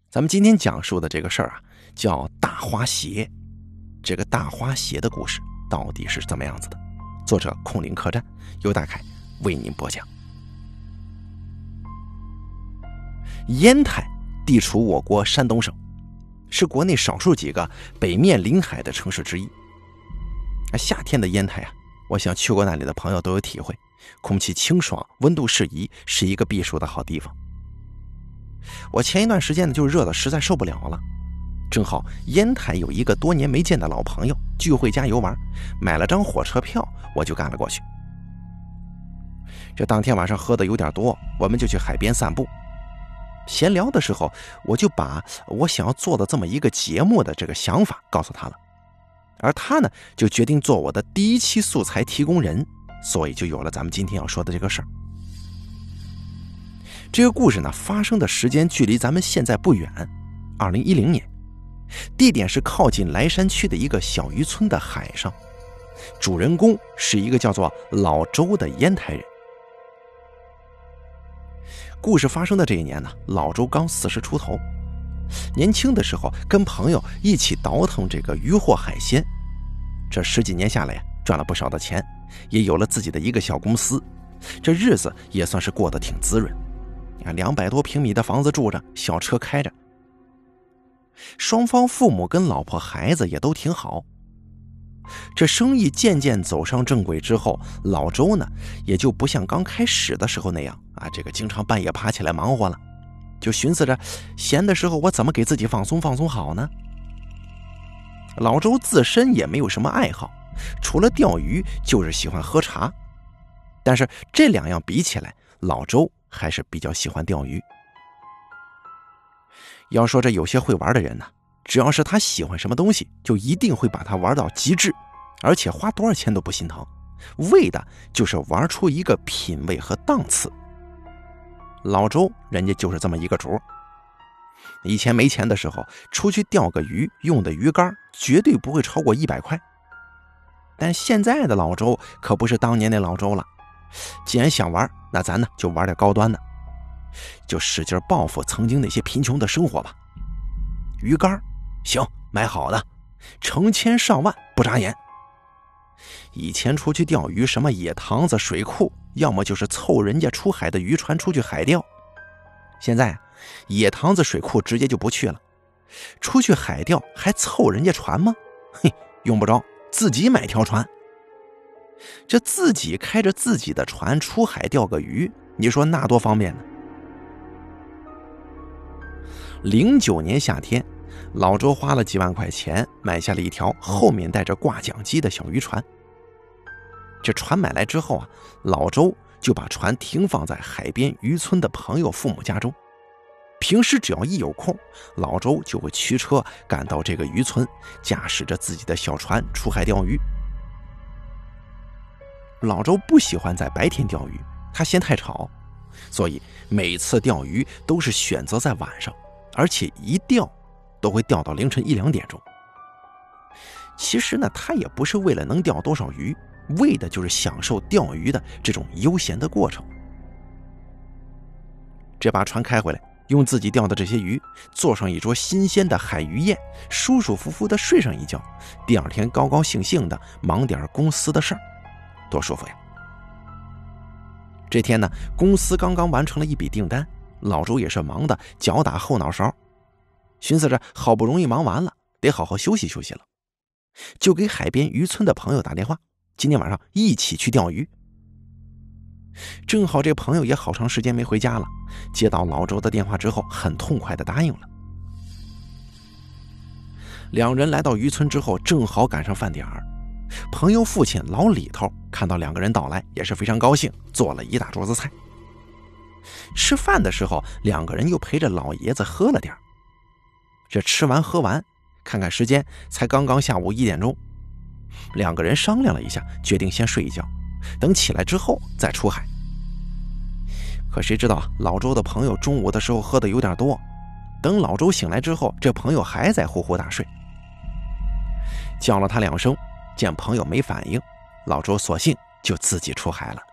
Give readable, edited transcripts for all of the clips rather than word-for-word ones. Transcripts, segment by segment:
咱们今天讲述的这个事儿啊，叫大花鞋。这个大花鞋的故事到底是怎么样子的？作者空灵客栈由大凯为您播讲。烟台地处我国山东省，是国内少数几个北面临海的城市之一。夏天的烟台啊，我想去过那里的朋友都有体会，空气清爽，温度适宜，是一个避暑的好地方。我前一段时间呢，就热得实在受不了了，正好烟台有一个多年没见的老朋友聚会加游玩，买了张火车票，我就赶了过去。这当天晚上喝的有点多，我们就去海边散步。闲聊的时候，我就把我想要做的这么一个节目的这个想法告诉他了，而他呢就决定做我的第一期素材提供人，所以就有了咱们今天要说的这个事儿。这个故事呢，发生的时间距离咱们现在不远，2010年，地点是靠近莱山区的一个小渔村的海上，主人公是一个叫做老周的烟台人。故事发生的这一年呢，老周刚40出头，年轻的时候跟朋友一起倒腾这个渔获海鲜，这10几年下来呀，赚了不少的钱，也有了自己的一个小公司，这日子也算是过得挺滋润。200多平米的房子住着，小车开着，双方父母跟老婆孩子也都挺好。这生意渐渐走上正轨之后，老周呢也就不像刚开始的时候那样这个经常半夜爬起来忙活了，就寻思着闲的时候我怎么给自己放松放松好呢。老周自身也没有什么爱好，除了钓鱼就是喜欢喝茶，但是这两样比起来，老周还是比较喜欢钓鱼。要说这有些会玩的人呢，只要是他喜欢什么东西，就一定会把它玩到极致，而且花多少钱都不心疼，为的就是玩出一个品味和档次。老周人家就是这么一个主。以前没钱的时候，出去钓个鱼用的鱼竿绝对不会超过100块，但现在的老周可不是当年那老周了，既然想玩，那咱呢就玩点高端的，就使劲报复曾经那些贫穷的生活吧。鱼竿行，买好的，成千上万不眨眼。以前出去钓鱼，什么野塘子、水库，要么就是凑人家出海的渔船出去海钓。现在野塘子、水库直接就不去了，出去海钓还凑人家船吗？嘿，用不着，自己买条船。这自己开着自己的船出海钓个鱼，你说那多方便呢？09年夏天，老周花了几万块钱买下了一条后面带着挂桨机的小渔船。这船买来之后啊，老周就把船停放在海边渔村的朋友父母家中。平时只要一有空，老周就会驱车赶到这个渔村，驾驶着自己的小船出海钓鱼。老周不喜欢在白天钓鱼，他嫌太吵，所以每次钓鱼都是选择在晚上，而且一钓都会钓到凌晨1、2点钟。其实呢，他也不是为了能钓多少鱼，为的就是享受钓鱼的这种悠闲的过程。这把船开回来，用自己钓的这些鱼做上一桌新鲜的海鱼宴，舒舒服服的睡上一觉，第二天高高兴兴的忙点公司的事儿，多舒服呀。这天呢，公司刚刚完成了一笔订单，老周也是忙得脚打后脑勺，寻思着好不容易忙完了，得好好休息休息了，就给海边渔村的朋友打电话，今天晚上一起去钓鱼。正好这朋友也好长时间没回家了，接到老周的电话之后，很痛快地答应了。两人来到渔村之后，正好赶上饭点儿，朋友父亲老李头看到两个人到来，也是非常高兴，做了一大桌子菜。吃饭的时候，两个人又陪着老爷子喝了点。这吃完喝完，看看时间，才刚刚下午1点钟。两个人商量了一下，决定先睡一觉，等起来之后再出海。可谁知道老周的朋友中午的时候喝的有点多，等老周醒来之后，这朋友还在呼呼大睡。叫了他2声，见朋友没反应，老周索性就自己出海了。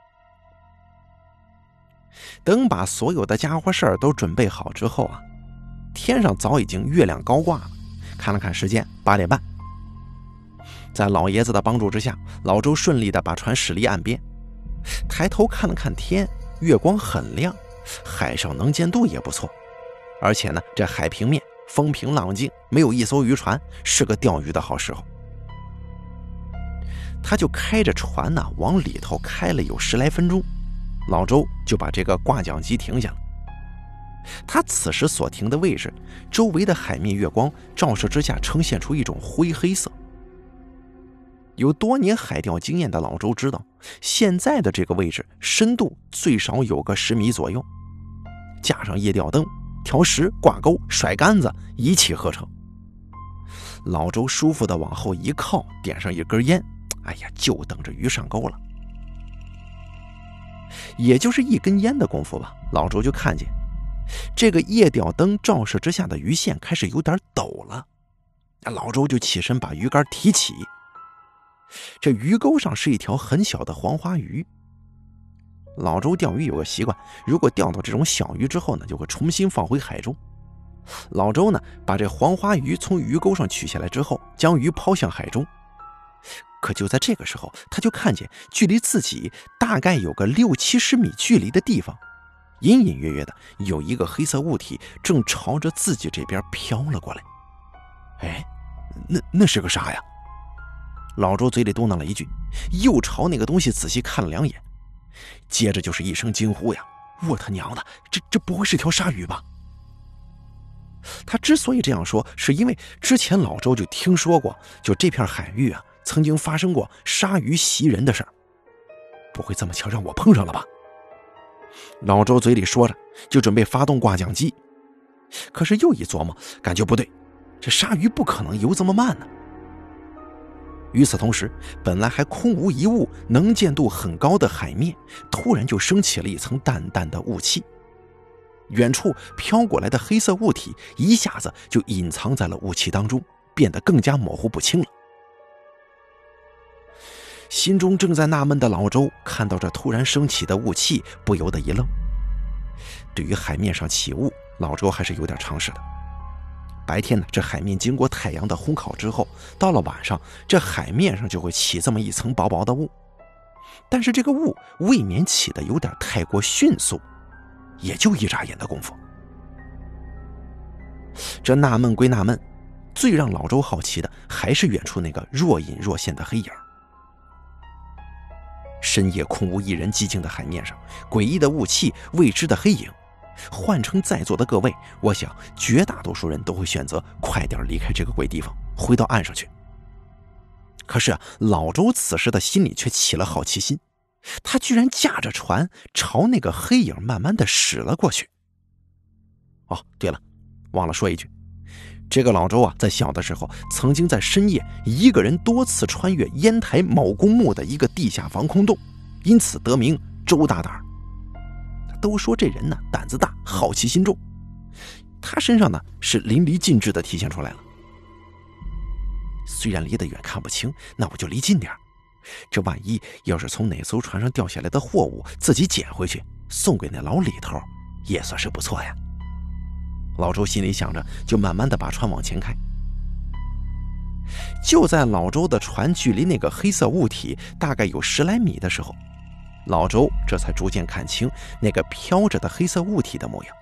等把所有的家伙事儿都准备好之后啊， 天上早已经月亮高挂了。看了看时间，8点半。在老爷子的帮助之下，老周顺利地把船驶离岸边。抬头看了看天，月光很亮，海上能见度也不错。而且呢，这海平面风平浪静，没有一艘渔船，是个钓鱼的好时候。他就开着船呢，往里头开了有10来分钟，老周就把这个挂桨机停下了。他此时所停的位置，周围的海面月光照射之下呈现出一种灰黑色。有多年海钓经验的老周知道，现在的这个位置深度最少有个10米左右，架上夜钓灯、调时、挂钩、甩杆子，一气呵成。老周舒服地往后一靠，点上一根烟，哎呀，就等着鱼上钩了。也就是一根烟的功夫吧，老周就看见这个夜钓灯照射之下的鱼线开始有点抖了。老周就起身把鱼竿提起，这鱼钩上是一条很小的黄花鱼。老周钓鱼有个习惯，如果钓到这种小鱼之后呢，就会重新放回海中。老周呢，把这黄花鱼从鱼钩上取下来之后，将鱼抛向海中。可就在这个时候，他就看见距离自己大概有个60-70米距离的地方，隐隐约约的有一个黑色物体正朝着自己这边飘了过来。哎，那是个啥呀？老周嘴里嘟囔了一句，又朝那个东西仔细看了2眼，接着就是一声惊呼呀！我他娘的，这不会是条鲨鱼吧？他之所以这样说，是因为之前老周就听说过，就这片海域啊，曾经发生过鲨鱼袭人的事儿。不会这么巧让我碰上了吧？老周嘴里说着，就准备发动挂桨机。可是又一琢磨，感觉不对，这鲨鱼不可能游这么慢呢。与此同时，本来还空无一物、能见度很高的海面，突然就升起了一层淡淡的雾气。远处飘过来的黑色物体一下子就隐藏在了雾气当中，变得更加模糊不清了。心中正在纳闷的老周看到这突然升起的雾气，不由得一愣。对于海面上起雾，老周还是有点常识的。白天呢，这海面经过太阳的烘烤之后，到了晚上，这海面上就会起这么一层薄薄的雾。但是这个雾未免起得有点太过迅速，也就一眨眼的功夫。这纳闷归纳闷，最让老周好奇的还是远处那个若隐若现的黑影。深夜空无一人寂静的海面上，诡异的雾气，未知的黑影，换成在座的各位，我想绝大多数人都会选择快点离开这个鬼地方，回到岸上去。可是老周此时的心里却起了好奇心，他居然驾着船朝那个黑影慢慢的驶了过去。哦，对了，忘了说一句，这个老周啊，在小的时候曾经在深夜一个人多次穿越烟台某公墓的一个地下防空洞，因此得名周大胆。都说这人呢胆子大，好奇心重，他身上呢是淋漓尽致的体现出来了。虽然离得远看不清，那我就离近点，这万一要是从哪艘船上掉下来的货物自己捡回去送给那老李头，也算是不错呀。老周心里想着，就慢慢的把船往前开。就在老周的船距离那个黑色物体大概有10来米的时候，老周这才逐渐看清那个飘着的黑色物体的模样。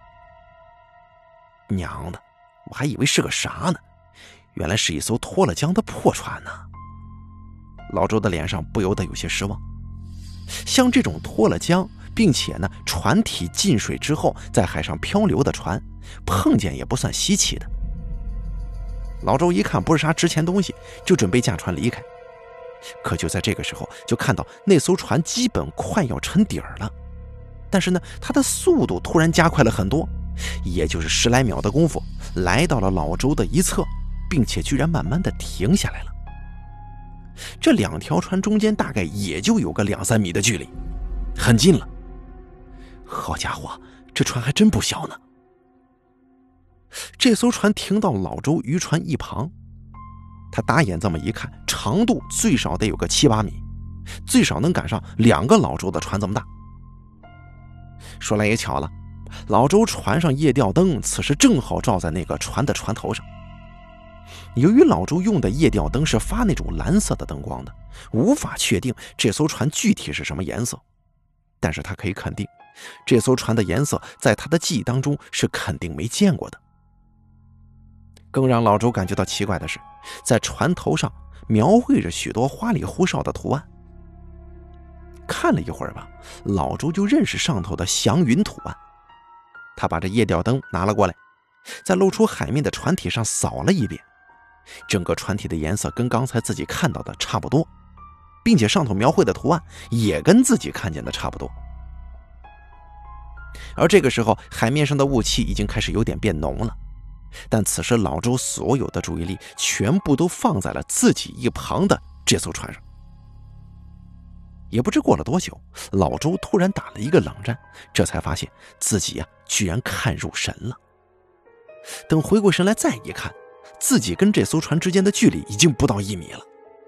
娘的，我还以为是个啥呢，原来是一艘脱了浆的破船呢。老周的脸上不由得有些失望。像这种脱了浆并且呢船体进水之后在海上漂流的船，碰见也不算稀奇的。老周一看不是啥值钱东西，就准备驾船离开。可就在这个时候，就看到那艘船基本快要沉底儿了，但是呢它的速度突然加快了很多，也就是10来秒的功夫，来到了老周的一侧，并且居然慢慢的停下来了。这2条船中间大概也就有个2-3米的距离，很近了。好家伙，这船还真不小呢。这艘船停到老周渔船一旁，他打眼这么一看，长度最少得有个7-8米，最少能赶上2个老周的船这么大。说来也巧了， 老周船上夜钓灯此时正好照在那个船的船头上。由于老周用的夜钓灯是发那种蓝色的灯光的，无法确定这艘船具体是什么颜色，但是他可以肯定，这艘船的颜色在他的记忆当中是肯定没见过的。更让老周感觉到奇怪的是，在船头上描绘着许多花里胡哨的图案。看了一会儿吧，老周就认识上头的祥云图案。他把这夜钓灯拿了过来，在露出海面的船体上扫了一遍，整个船体的颜色跟刚才自己看到的差不多，并且上头描绘的图案也跟自己看见的差不多。而这个时候，海面上的雾气已经开始有点变浓了，但此时老周所有的注意力全部都放在了自己一旁的这艘船上。也不知过了多久，老周突然打了一个冷战，这才发现自己居然看入神了。等回过神来再一看，自己跟这艘船之间的距离已经不到1米了。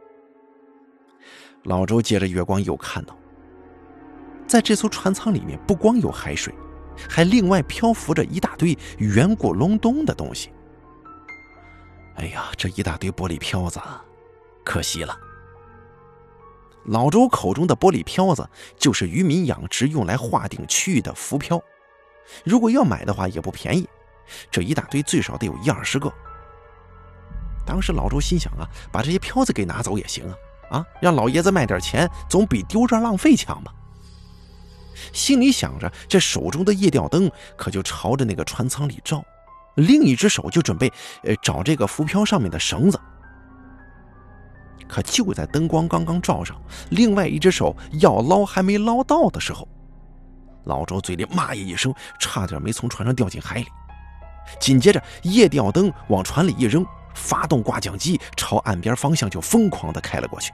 老周借着月光又看到，在这艘船舱里面不光有海水，还另外漂浮着一大堆圆咕隆咚的东西。哎呀，这一大堆玻璃漂子，可惜了。老周口中的玻璃漂子就是渔民养殖用来划定区域的浮漂，如果要买的话也不便宜，这一大堆最少得有10-20个。当时老周心想把这些漂子给拿走也行让老爷子卖点钱总比丢这浪费强吧。心里想着，这手中的夜钓灯可就朝着那个船舱里照，另一只手就准备找这个浮漂上面的绳子。可就在灯光刚刚照上，另外一只手要捞还没捞到的时候，老周嘴里骂一声，差点没从船上掉进海里。紧接着夜钓灯往船里一扔，发动挂桨机朝岸边方向就疯狂地开了过去。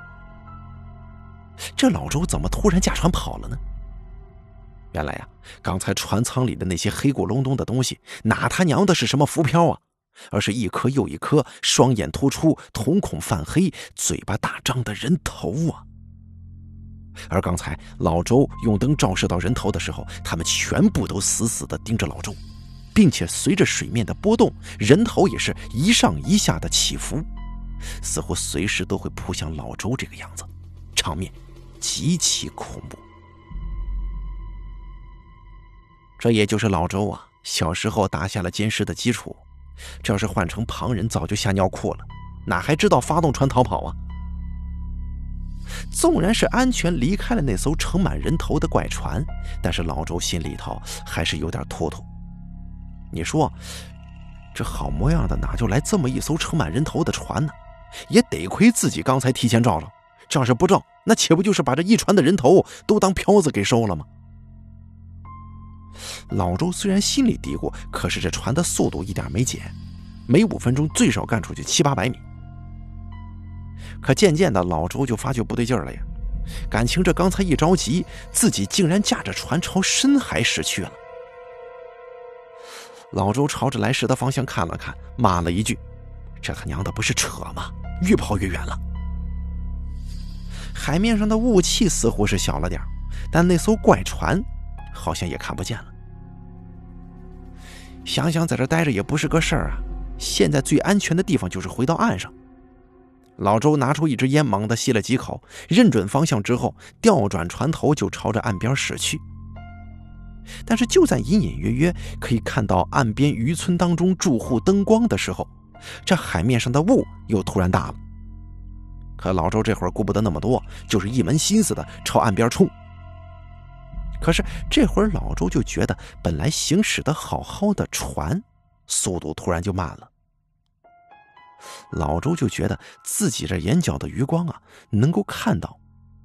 这老周怎么突然驾船跑了呢？原来刚才船舱里的那些黑咕隆咚的东西哪他娘的是什么浮漂而是一颗又一颗双眼突出、瞳孔泛黑、嘴巴大张的人头而刚才老周用灯照射到人头的时候，他们全部都死死地盯着老周，并且随着水面的波动，人头也是一上一下的起伏，似乎随时都会扑向老周这个样子，场面极其恐怖。这也就是老周小时候打下了监视的基础，这要是换成旁人早就吓尿裤了，哪还知道发动船逃跑纵然是安全离开了那艘盛满人头的怪船，但是老周心里头还是有点突突。你说这好模样的哪就来这么一艘盛满人头的船呢？也得亏自己刚才提前照着，这要是不照，那岂不就是把这一船的人头都当漂子给收了吗？老周虽然心里嘀咕，可是这船的速度一点没减，每5分钟最少干出去700-800米。可渐渐的老周就发觉不对劲了呀，感情这刚才一着急，自己竟然驾着船朝深海驶去了。老周朝着来时的方向看了看，骂了一句：这他娘的不是扯吗？越跑越远了。海面上的雾气似乎是小了点，但那艘怪船好像也看不见了。想想在这待着也不是个事儿现在最安全的地方就是回到岸上。老周拿出一支烟，猛地吸了几口，认准方向之后，调转船头就朝着岸边驶去。但是就在隐隐约约可以看到岸边渔村当中住户灯光的时候，这海面上的雾又突然大了。可老周这会儿顾不得那么多，就是一门心思的朝岸边冲。可是这会儿老周就觉得本来行驶的好好的船速度突然就慢了。老周就觉得自己这眼角的余光能够看到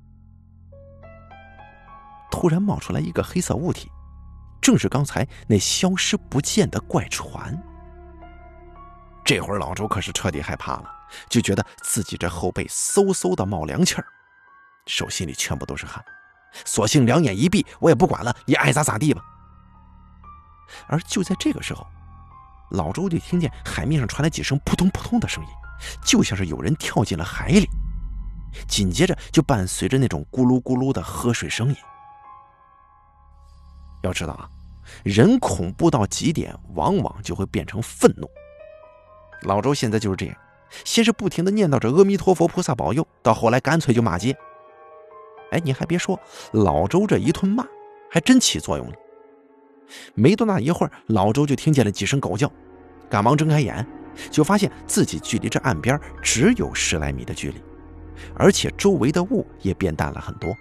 突然冒出来一个黑色物体，正是刚才那消失不见的怪船。这会儿老周可是彻底害怕了，就觉得自己这后背嗖嗖的冒凉气儿，手心里全部都是汗，索性两眼一闭，我也不管了，你爱咋咋地吧。而就在这个时候，老周就听见海面上传来几声扑通扑通的声音，就像是有人跳进了海里，紧接着就伴随着那种咕噜咕噜的喝水声音。要知道人恐怖到极点，往往就会变成愤怒。老周现在就是这样，先是不停地念叨着阿弥陀佛菩萨保佑，到后来干脆就骂街。你还别说，老周这一顿骂还真起作用了。没多大一会儿，老周就听见了几声狗叫，赶忙睁开眼，就发现自己距离这岸边只有10来米的距离，而且周围的雾也变淡了很多。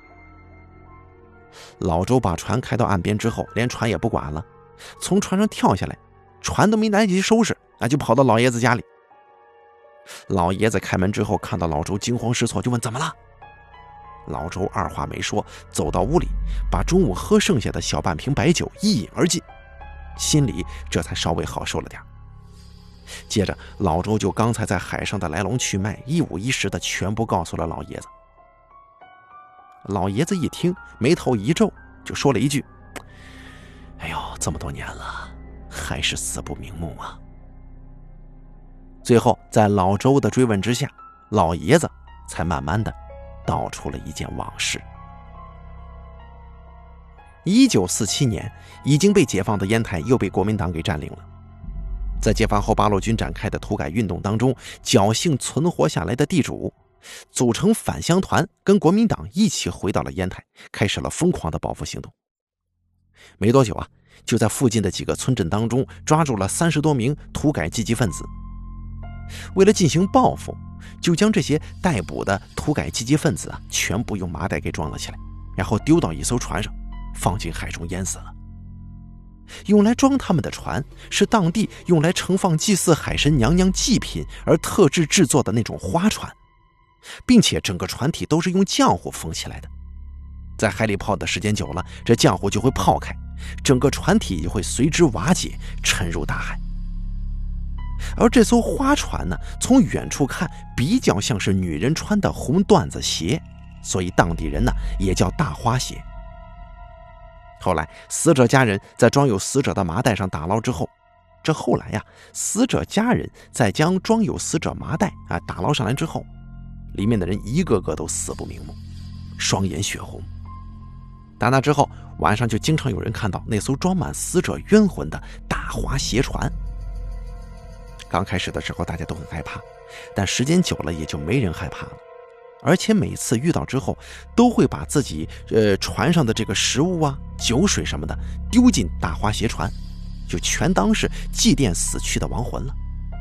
老周把船开到岸边之后，连船也不管了，从船上跳下来，船都没来得及收拾，就跑到老爷子家里。老爷子开门之后看到老周惊慌失措，就问怎么了。老周二话没说，走到屋里，把中午喝剩下的小半瓶白酒一饮而尽，心里这才稍微好受了点。接着老周就刚才在海上的来龙去脉一五一十的全部告诉了老爷子。老爷子一听，眉头一皱，就说了一句：哎呦，这么多年了，还是死不瞑目啊。最后在老周的追问之下，老爷子才慢慢的道出了一件往事。1947年，已经被解放的烟台又被国民党给占领了。在解放后八路军展开的土改运动当中，侥幸存活下来的地主组成返乡团，跟国民党一起回到了烟台，开始了疯狂的报复行动。没多久就在附近的几个村镇当中抓住了30多名土改积极分子。为了进行报复，就将这些逮捕的土改积极分子全部用麻袋给装了起来，然后丢到一艘船上，放进海中淹死了。用来装他们的船是当地用来盛放祭祀海神娘娘祭品而特制制作的那种花船，并且整个船体都是用浆糊封起来的。在海里泡的时间久了，这浆糊就会泡开，整个船体也会随之瓦解，沉入大海。而这艘花船呢，从远处看比较像是女人穿的红缎子鞋，所以当地人呢也叫大花鞋。后来死者家人在装有死者的麻袋上打捞之后，这后来死者家人在将装有死者麻袋打捞上来之后，里面的人一个个都死不瞑目，双眼血红。打那之后，晚上就经常有人看到那艘装满死者冤魂的大花鞋船。刚开始的时候大家都很害怕，但时间久了也就没人害怕了，而且每次遇到之后都会把自己船上的这个食物酒水什么的丢进大花鞋船，就全当是祭奠死去的亡魂了。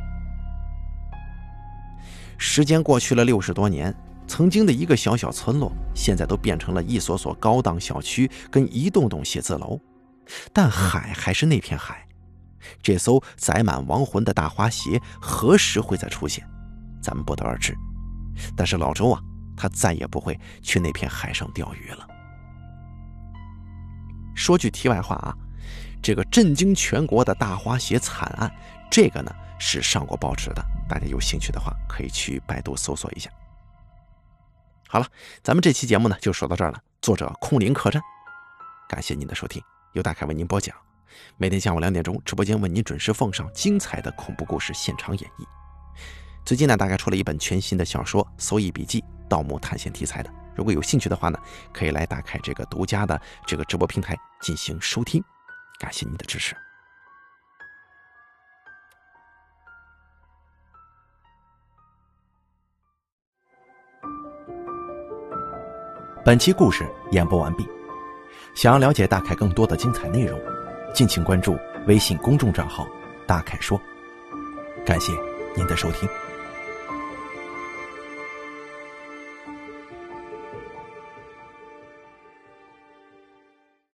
时间过去了60多年，曾经的一个小小村落现在都变成了一所所高档小区跟一栋栋写字楼，但海还是那片海。这艘载满亡魂的大花鞋何时会再出现，咱们不得而知。但是老周他再也不会去那片海上钓鱼了。说句题外话这个震惊全国的大花鞋惨案，这个呢是上过报纸的，大家有兴趣的话可以去百度搜索一下。好了，咱们这期节目呢就说到这儿了。作者空灵客栈，感谢您的收听，由大凯为您播讲。每天下午2点钟，直播间为您准时奉上精彩的恐怖故事现场演绎。最近呢，大概出了一本全新的小说《搜异笔记》，盗墓探险题材的。如果有兴趣的话呢，可以来打开这个独家的这个直播平台进行收听。感谢您的支持。本期故事演播完毕。想要了解大凯更多的精彩内容，敬请关注微信公众账号大凯说。感谢您的收听。